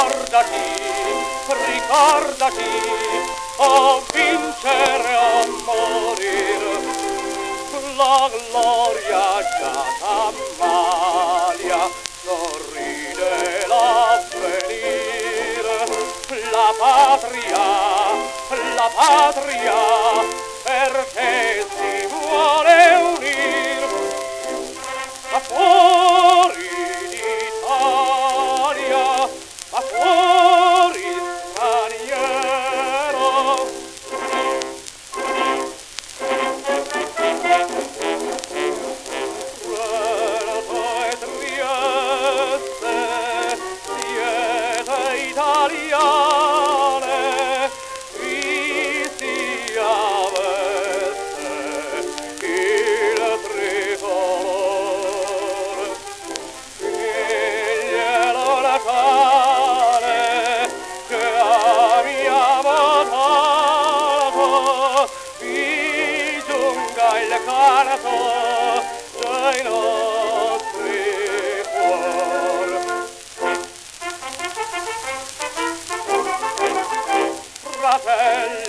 ricordati, o vincere o morire, la gloria già t'ammalia, sorride l'avvenire, la patria, per te si vuole unire, ma fuori d'Italia, ma fuori straniero. Puerto e Trieste, siete italiane, qui sia veste il tricolore, figlielo natale che amiamo tanto, vi giunga il canto dei nostri cuori. Fratelli